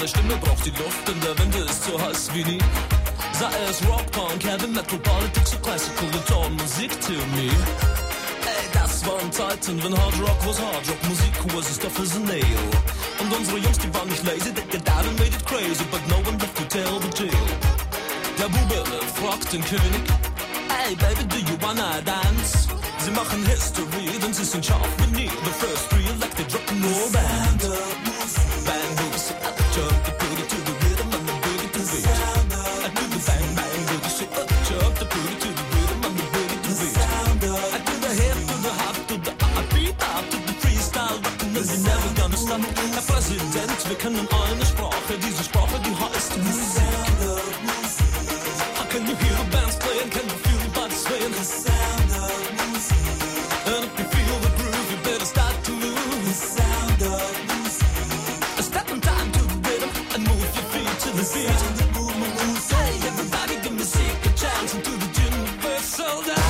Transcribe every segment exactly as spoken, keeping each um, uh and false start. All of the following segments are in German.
Stimme braucht die Luft und der Wind ist so heiß wie nie. Sei es Rock, Punk, Heavy Metal, Politics or Classical, it's all Musik to me. Ey, das waren Zeiten, wenn Hard Rock was Hard Rock, Musik was as tough as a nail. Und unsere Jungs, die waren nicht lazy, they get out and made it crazy, but no one left to tell the tale. Der Bube fragt den König, hey baby, do you wanna dance? Sie machen History, denn sie sind scharf wie nie. The first real electric rock'n'roll band. Bang boogie, I jump the boogie to the rhythm and the boogie to beat. I do the bang bang boogie, so up jump the boogie to the rhythm and the boogie to beat. I do the hip to the hop to the up beat up to the freestyle rockin' and you're never gonna stop. Herr Präsident, wir kennen eine Sprache, diese Sprache, die heißt Musik. How can you hear the bands playing? Can you feel the body swaying? The sound of music. And if you feel the groove, you better start to move. The sound of music. Step in time to the rhythm and move your feet to the beat. The move, move, move. Hey, everybody, give music a chance into the universal dance.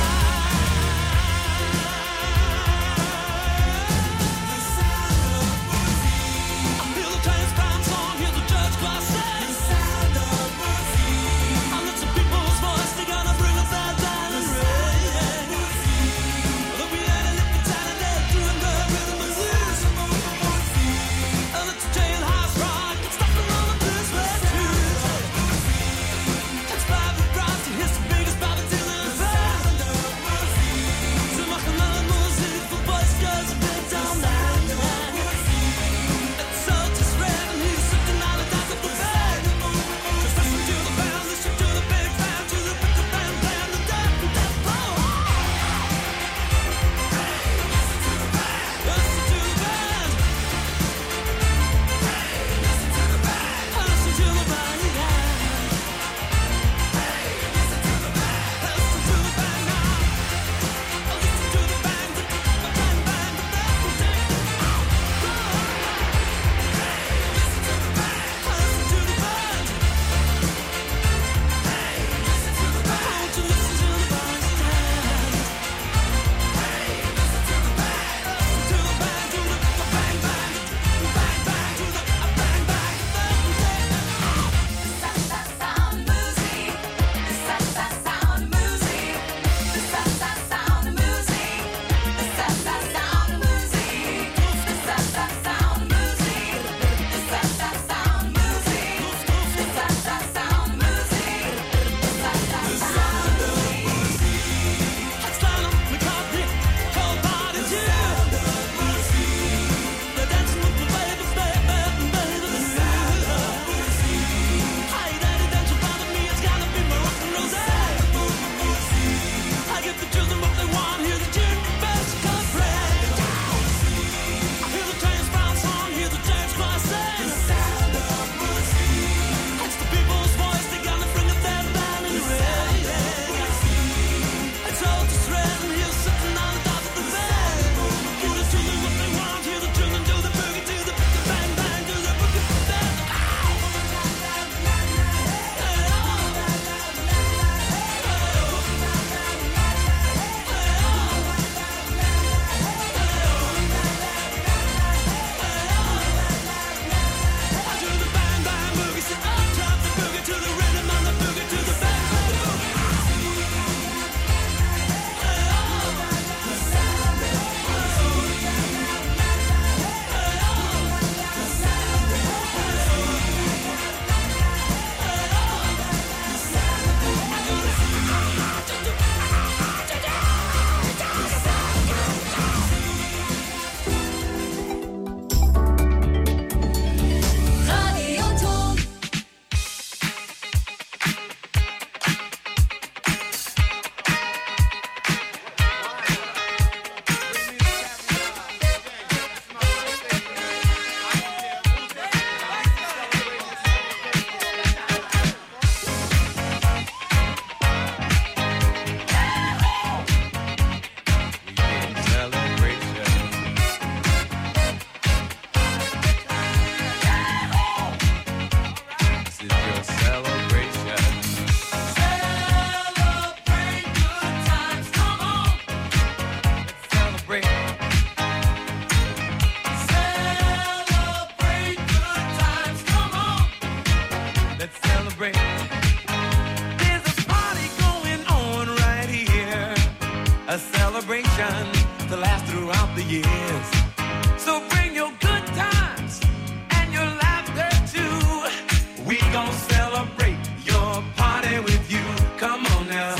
a celebration to last throughout the years. So bring your good times and your laughter too. We gon' celebrate your party with you. Come on now.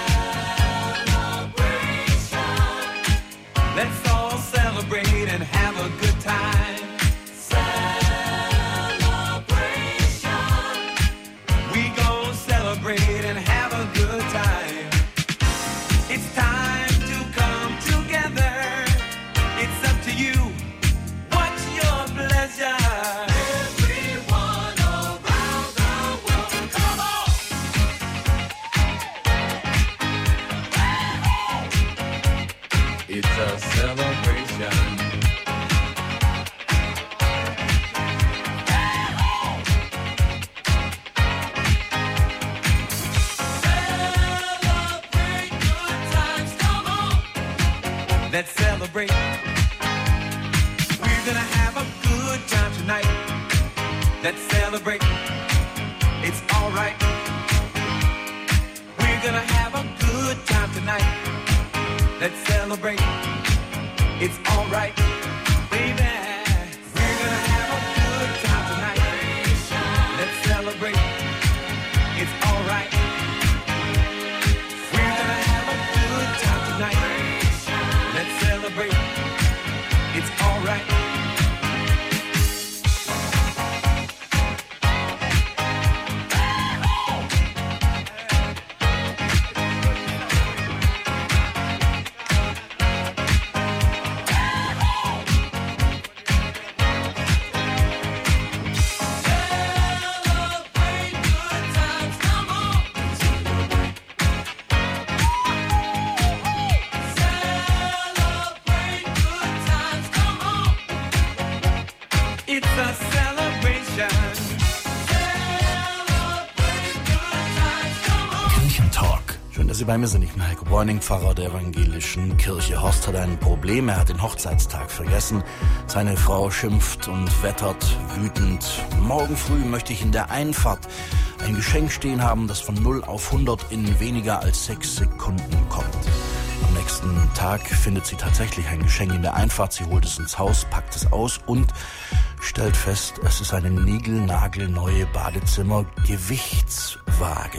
Celebration. Let's all celebrate and have a good time. Celebration. We gon' celebrate and have a good time. It's time to come together. It's up to you. What's your pleasure? Everyone around the world, come on! It's a celebration. Celebrate good times, come on! Let's celebrate. We're gonna have a good time tonight. Let's celebrate. It's alright. We're gonna have a good time tonight. Let's celebrate. It's alright. Baby, we're gonna have a good time tonight. Let's celebrate. It's alright. We're gonna have a good time tonight. Let's celebrate. It's alright. Celebrate good times, come on. Celebrate good times, come on. It's a celebration. Celebrate good times, come on. Kirchentalk. Schön, dass Sie bei mir sind. Ich bin Heiko Bräuning, Pfarrer der evangelischen Kirche. Horst hat ein Problem. Er hat den Hochzeitstag vergessen. Seine Frau schimpft und wettert wütend. Morgen früh möchte ich in der Einfahrt ein Geschenk stehen haben, das von null auf hundert in weniger als sechs Sekunden kommt. Am nächsten Tag findet sie tatsächlich ein Geschenk in der Einfahrt. Sie holt es ins Haus, packt es aus und stellt fest, es ist eine niegelnagelneue Badezimmer-Gewichtswaage.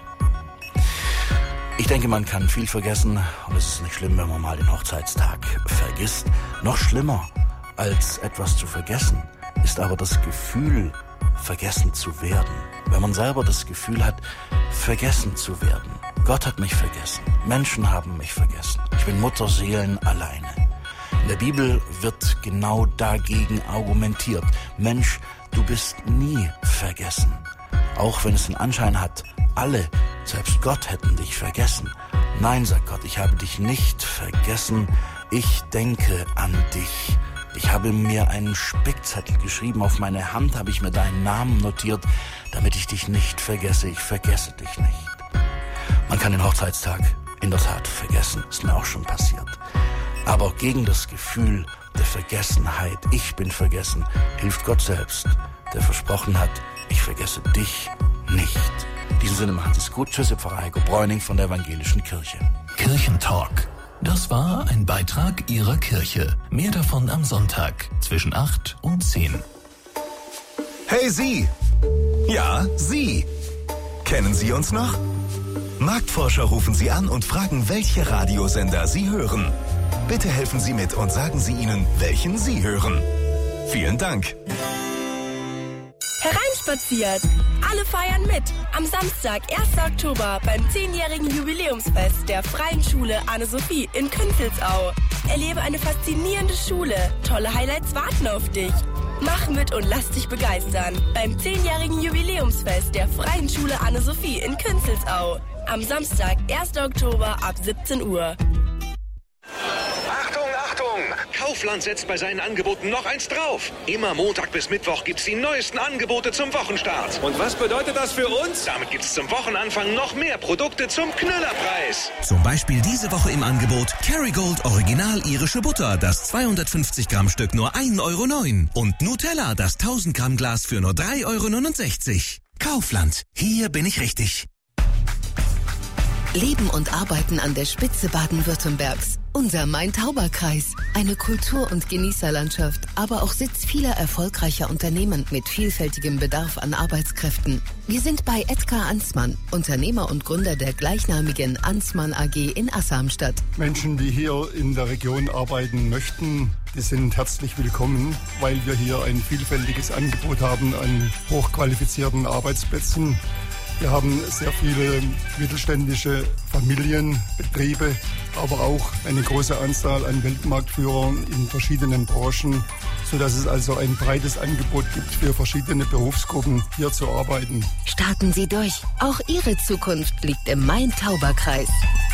Ich denke, man kann viel vergessen und es ist nicht schlimm, wenn man mal den Hochzeitstag vergisst. Noch schlimmer als etwas zu vergessen ist aber das Gefühl, vergessen zu werden. Wenn man selber das Gefühl hat, vergessen zu werden. Gott hat mich vergessen. Menschen haben mich vergessen. Ich bin Mutterseelen alleine. In der Bibel wird genau dagegen argumentiert. Mensch, du bist nie vergessen. Auch wenn es den Anschein hat, alle, selbst Gott, hätten dich vergessen. Nein, sagt Gott, ich habe dich nicht vergessen. Ich denke an dich. Ich habe mir einen Spickzettel geschrieben. Auf meine Hand habe ich mir deinen Namen notiert, damit ich dich nicht vergesse. Ich vergesse dich nicht. Man kann den Hochzeitstag in der Tat vergessen. Ist mir auch schon passiert. Aber gegen das Gefühl der Vergessenheit, ich bin vergessen, hilft Gott selbst, der versprochen hat, ich vergesse dich nicht. In diesem Sinne, macht es gut. Tschüss, Pfarrer Heiko Bräuning von der evangelischen Kirche. Kirchentalk. Das war ein Beitrag Ihrer Kirche. Mehr davon am Sonntag zwischen acht und zehn. Hey Sie! Ja, Sie! Kennen Sie uns noch? Marktforscher rufen Sie an und fragen, welche Radiosender Sie hören. Bitte helfen Sie mit und sagen Sie ihnen, welchen Sie hören. Vielen Dank. Hereinspaziert! Alle feiern mit. Am Samstag, ersten Oktober, beim zehnjährigen Jubiläumsfest der Freien Schule Anne-Sophie in Künzelsau. Erlebe eine faszinierende Schule. Tolle Highlights warten auf dich. Mach mit und lass dich begeistern. Beim zehnjährigen Jubiläumsfest der Freien Schule Anne-Sophie in Künzelsau. Am Samstag, ersten Oktober ab siebzehn Uhr. Achtung, Achtung! Kaufland setzt bei seinen Angeboten noch eins drauf. Immer Montag bis Mittwoch gibt's die neuesten Angebote zum Wochenstart. Und was bedeutet das für uns? Damit gibt's zum Wochenanfang noch mehr Produkte zum Knüllerpreis. Zum Beispiel diese Woche im Angebot Kerrygold Original irische Butter, das zweihundertfünfzig Gramm Stück nur ein Euro neun. Und Nutella, das tausend Gramm Glas für nur drei Euro neunundsechzig. Kaufland, hier bin ich richtig. Leben und arbeiten an der Spitze Baden-Württembergs. Unser Main-Tauber-Kreis. Eine Kultur- und Genießerlandschaft, aber auch Sitz vieler erfolgreicher Unternehmen mit vielfältigem Bedarf an Arbeitskräften. Wir sind bei Edgar Ansmann, Unternehmer und Gründer der gleichnamigen Ansmann A G in Assamstadt. Menschen, die hier in der Region arbeiten möchten, die sind herzlich willkommen, weil wir hier ein vielfältiges Angebot haben an hochqualifizierten Arbeitsplätzen. Wir haben sehr viele mittelständische Familienbetriebe, aber auch eine große Anzahl an Weltmarktführern in verschiedenen Branchen, sodass es also ein breites Angebot gibt für verschiedene Berufsgruppen, hier zu arbeiten. Starten Sie durch. Auch Ihre Zukunft liegt im Main-Tauber-Kreis.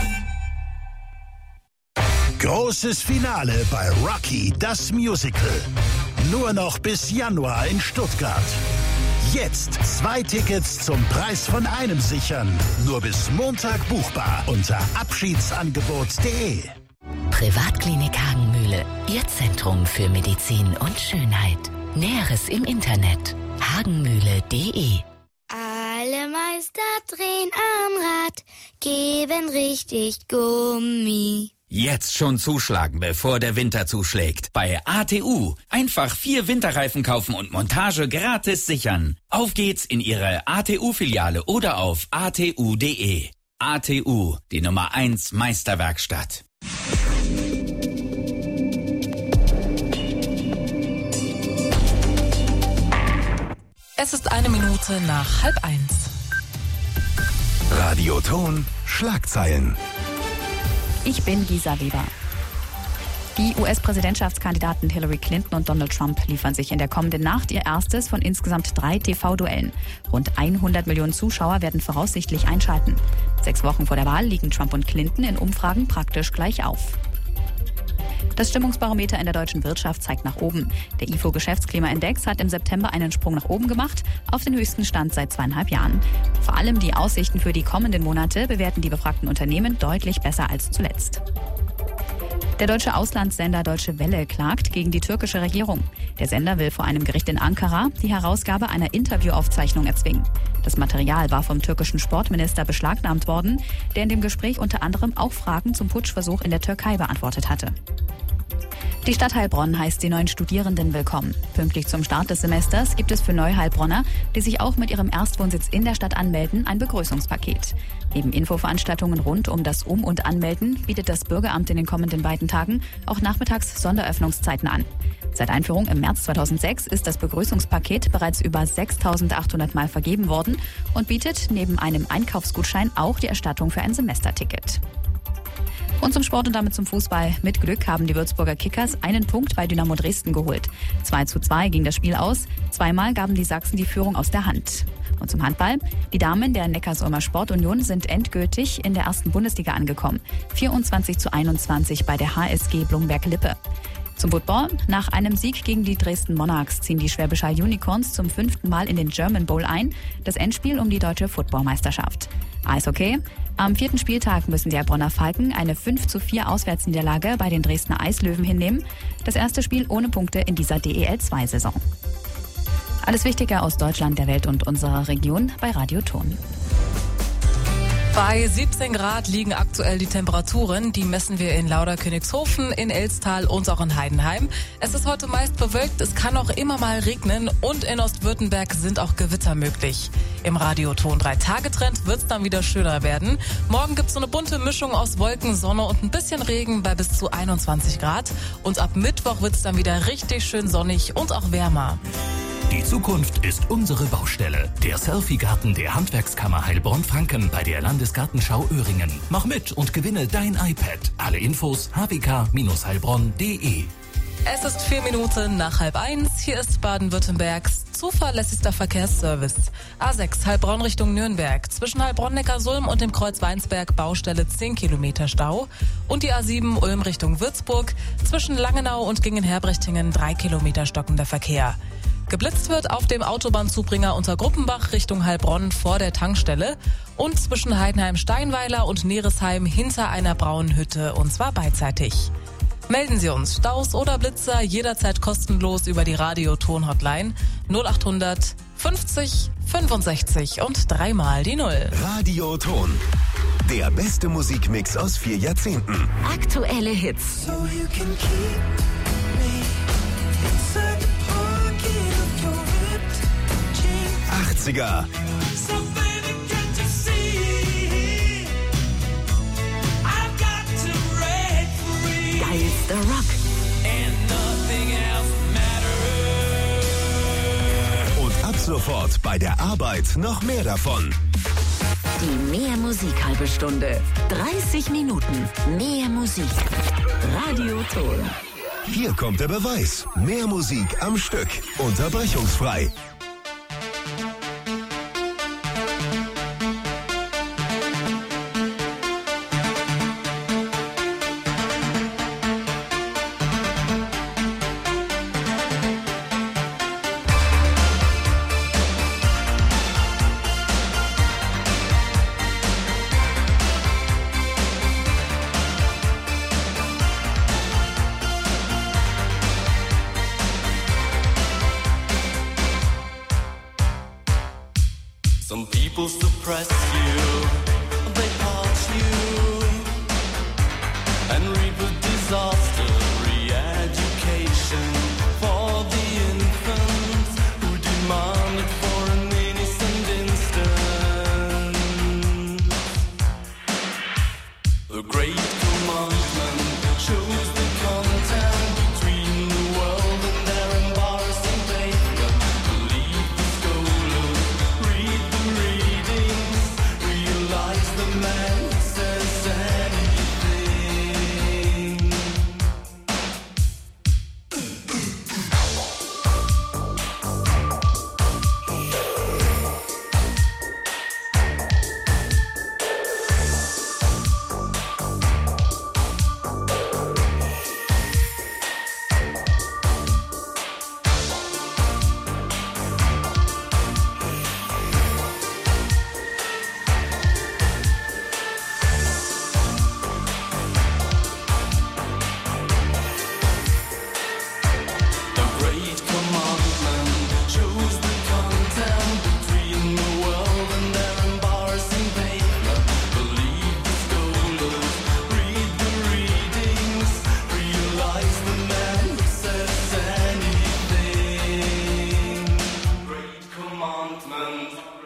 Großes Finale bei Rocky, das Musical. Nur noch bis Januar in Stuttgart. Jetzt zwei Tickets zum Preis von einem sichern. Nur bis Montag buchbar unter abschiedsangebot punkt de. Privatklinik Hagenmühle. Ihr Zentrum für Medizin und Schönheit. Näheres im Internet. hagenmühle punkt de. Alle Meister drehen am Rad, geben richtig Gummi. Jetzt schon zuschlagen, bevor der Winter zuschlägt. Bei A T U. Einfach vier Winterreifen kaufen und Montage gratis sichern. Auf geht's in Ihre A T U-Filiale oder auf a t u punkt de. A T U, die Nummer eins Meisterwerkstatt. Es ist eine Minute nach halb eins. Radioton Schlagzeilen. Ich bin Gisa Weber. Die U S-Präsidentschaftskandidaten Hillary Clinton und Donald Trump liefern sich in der kommenden Nacht ihr erstes von insgesamt drei T V-Duellen. Rund hundert Millionen Zuschauer werden voraussichtlich einschalten. Sechs Wochen vor der Wahl liegen Trump und Clinton in Umfragen praktisch gleich auf. Das Stimmungsbarometer in der deutschen Wirtschaft zeigt nach oben. Der I F O-Geschäftsklimaindex hat im September einen Sprung nach oben gemacht, auf den höchsten Stand seit zweieinhalb Jahren. Vor allem die Aussichten für die kommenden Monate bewerten die befragten Unternehmen deutlich besser als zuletzt. Der deutsche Auslandssender Deutsche Welle klagt gegen die türkische Regierung. Der Sender will vor einem Gericht in Ankara die Herausgabe einer Interviewaufzeichnung erzwingen. Das Material war vom türkischen Sportminister beschlagnahmt worden, der in dem Gespräch unter anderem auch Fragen zum Putschversuch in der Türkei beantwortet hatte. Die Stadt Heilbronn heißt die neuen Studierenden willkommen. Pünktlich zum Start des Semesters gibt es für Neuheilbronner, die sich auch mit ihrem Erstwohnsitz in der Stadt anmelden, ein Begrüßungspaket. Neben Infoveranstaltungen rund um das Um- und Anmelden bietet das Bürgeramt in den kommenden beiden Tagen auch nachmittags Sonderöffnungszeiten an. Seit Einführung im März zweitausendsechs ist das Begrüßungspaket bereits über sechstausendachthundert Mal vergeben worden und bietet neben einem Einkaufsgutschein auch die Erstattung für ein Semesterticket. Und zum Sport und damit zum Fußball. Mit Glück haben die Würzburger Kickers einen Punkt bei Dynamo Dresden geholt. zwei zu zwei ging das Spiel aus. Zweimal gaben die Sachsen die Führung aus der Hand. Und zum Handball. Die Damen der Neckarsulmer Sportunion sind endgültig in der ersten Bundesliga angekommen. vierundzwanzig zu einundzwanzig bei der H S G Blumberg-Lippe. Zum Football. Nach einem Sieg gegen die Dresden Monarchs ziehen die Schwäbisch Hall Unicorns zum fünften Mal in den German Bowl ein. Das Endspiel um die deutsche Footballmeisterschaft. Eishockey. Am vierten Spieltag müssen die Heilbronner Falken eine fünf zu vier Auswärtsniederlage bei den Dresdner Eislöwen hinnehmen. Das erste Spiel ohne Punkte in dieser D E L zwei Saison. Alles Wichtige aus Deutschland, der Welt und unserer Region bei Radio Ton. Bei siebzehn Grad liegen aktuell die Temperaturen. Die messen wir in Lauderkönigshofen, in Elstal und auch in Heidenheim. Es ist heute meist bewölkt, es kann auch immer mal regnen und in Ostwürttemberg sind auch Gewitter möglich. Im Radioton drei Tage Trend wird es dann wieder schöner werden. Morgen gibt es so eine bunte Mischung aus Wolken, Sonne und ein bisschen Regen bei bis zu einundzwanzig Grad. Und ab Mittwoch wird es dann wieder richtig schön sonnig und auch wärmer. Die Zukunft ist unsere Baustelle. Der Selfie-Garten der Handwerkskammer Heilbronn-Franken bei der Landesgartenschau Öhringen. Mach mit und gewinne dein iPad. Alle Infos h w k Bindestrich heilbronn punkt de. Es ist vier Minuten nach halb eins. Hier ist Baden-Württembergs zuverlässigster Verkehrsservice. A sechs Heilbronn Richtung Nürnberg. Zwischen Heilbronn-Neckarsulm und dem Kreuz Weinsberg Baustelle zehn Kilometer Stau. Und die A sieben Ulm Richtung Würzburg. Zwischen Langenau und Gingen-Herbrechtingen drei Kilometer stockender Verkehr. Geblitzt wird auf dem Autobahnzubringer unter Gruppenbach Richtung Heilbronn vor der Tankstelle und zwischen Heidenheim-Steinweiler und Neresheim hinter einer braunen Hütte, und zwar beidseitig. Melden Sie uns Staus oder Blitzer jederzeit kostenlos über die Radio-Ton-Hotline null achthundert fünfzig fünfundsechzig und dreimal die Null. Radio Ton. Der beste Musikmix aus vier Jahrzehnten. Aktuelle Hits. So you can keep me inside the pocket of your ripped jeans. achtziger. So baby, can't you see? I've got to break free. Geilster Rock. And nothing else matters. Und ab sofort bei der Arbeit noch mehr davon. Die Mehr Musik halbe Stunde. dreißig Minuten. Mehr Musik. Radioton. Hier kommt der Beweis. Mehr Musik am Stück. Unterbrechungsfrei. Some people suppress you, they parch you, and reap a disaster. Re-education for the infants who demand it for an innocent instant. The great commandment shows the content between the world and their embarrassing pavement. Believe the scholars, read the readings, realize the man says anything. The great commandment shows the content between the world and their embarrassing pavement. Believe the scholars, read the readings, realize the man who says anything. Great commandment.